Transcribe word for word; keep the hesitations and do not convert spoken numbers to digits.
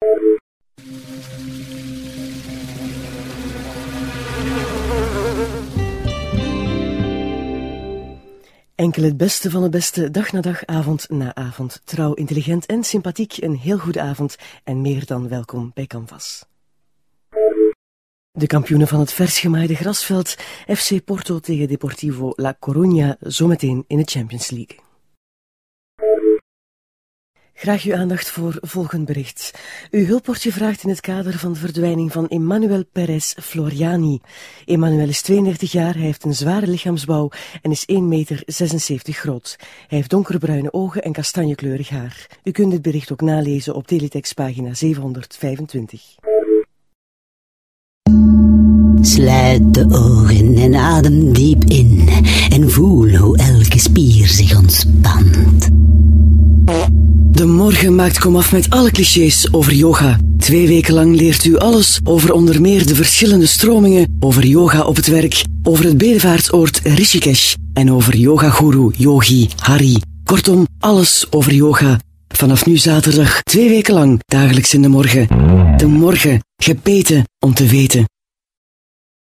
Enkel het beste van het beste, dag na dag, avond na avond. Trouw, intelligent en sympathiek, een heel goede avond en meer dan welkom bij Canvas. De kampioenen van het vers gemaaide grasveld, F C Porto tegen Deportivo La Coruña, zometeen in de Champions League. Graag uw aandacht voor volgend bericht. Uw hulp wordt gevraagd in het kader van de verdwijning van Emmanuel Perez Floriani. Emmanuel is tweeëndertig jaar, hij heeft een zware lichaamsbouw en is één meter zesenzeventig groot. Hij heeft donkerbruine ogen en kastanjekleurig haar. U kunt dit bericht ook nalezen op Teletext pagina zevenhonderdvijfentwintig. Sluit de ogen en adem diep in en voel hoe elke spier zich ontspant. De morgen maakt komaf met alle clichés over yoga. Twee weken lang leert u alles over onder meer de verschillende stromingen, over yoga op het werk, over het bedevaartsoord Rishikesh en over yogagoeroe Yogi Hari. Kortom, alles over yoga. Vanaf nu zaterdag, twee weken lang, dagelijks in de morgen. De morgen, gebeten om te weten.